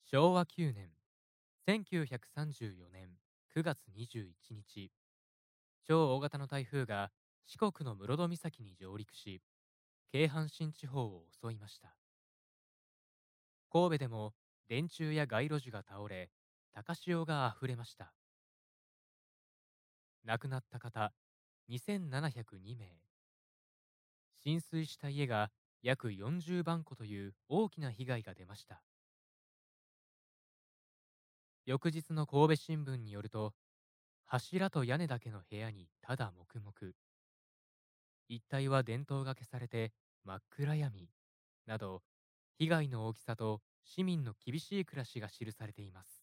昭和9年、1934年9月21日、超大型の台風が四国の室戸岬に上陸し、京阪神地方を襲いました。神戸でも電柱や街路樹が倒れ、高潮が溢れました。亡くなった方、2702名。浸水した家が約40万戸という大きな被害が出ました。翌日の神戸新聞によると、柱と屋根だけの部屋にただ黙々、一帯は電灯が消されて真っ暗闇など、被害の大きさと市民の厳しい暮らしが記されています。